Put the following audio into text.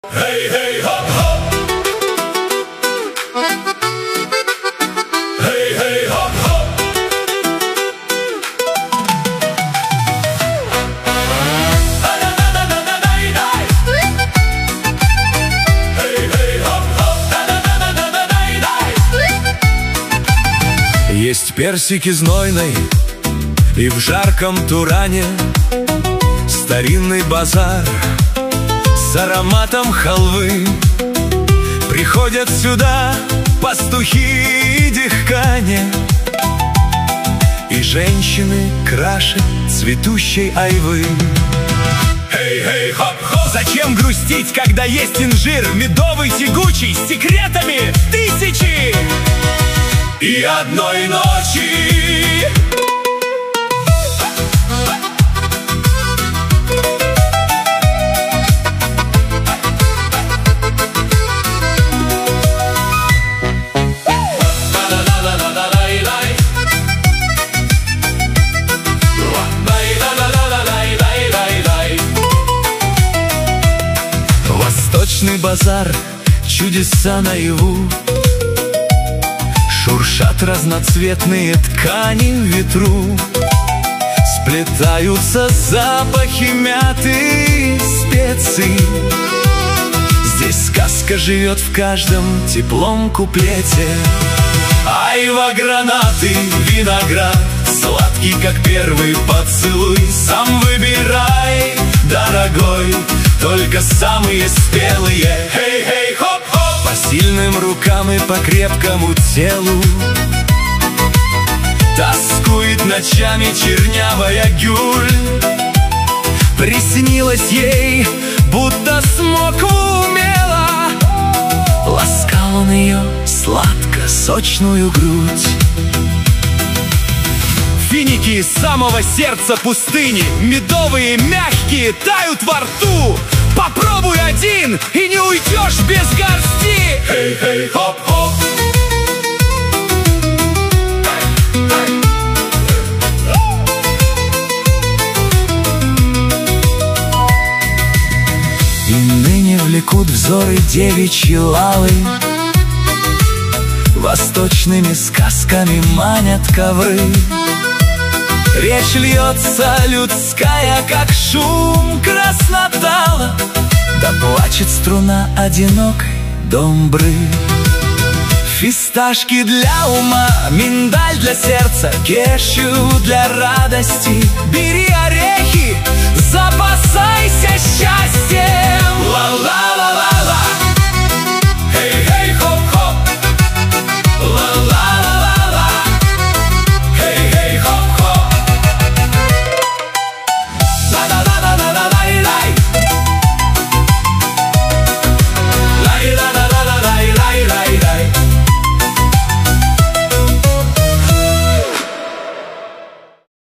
Hey, hey, hop, hop. Hey, hey, hop, hop. Hey, hey, hop, hop. Есть персики знойной и в жарком Туране старинный базар с ароматом халвы. Приходят сюда пастухи и дихкане, и женщины краше цветущей айвы. Эй, хоп-хоп! Зачем грустить, когда есть инжир медовый, тягучий, с секретами тысячи и одной ночи? Восточный базар, чудеса наяву. Шуршат разноцветные ткани в ветру. Сплетаются запахи мяты и специй. Здесь сказка живет в каждом теплом куплете. Айва, гранаты, виноград, сладкий, как первый поцелуй. Сам выбирай, дорогой, только самые спелые. Хей, хоп-хоп! По сильным рукам и по крепкому телу тоскует ночами чернявая гюль. Приснилось ей, будто смокву умела. Ласкал он ее сладко, сочную грудь. Финики из самого сердца пустыни, медовые, мягкие, тают во рту. Попробуй один, и не уйдешь без горсти. Хей, хоп-хоп. И ныне влекут взоры девичьи лавы, восточными сказками манят ковры. Речь льется людская, как шум краснотала, да плачет струна одинокой домбры. Фисташки для ума, миндаль для сердца, кешью для радости. Бери орехи, запасайся счастьем. Ла-ла.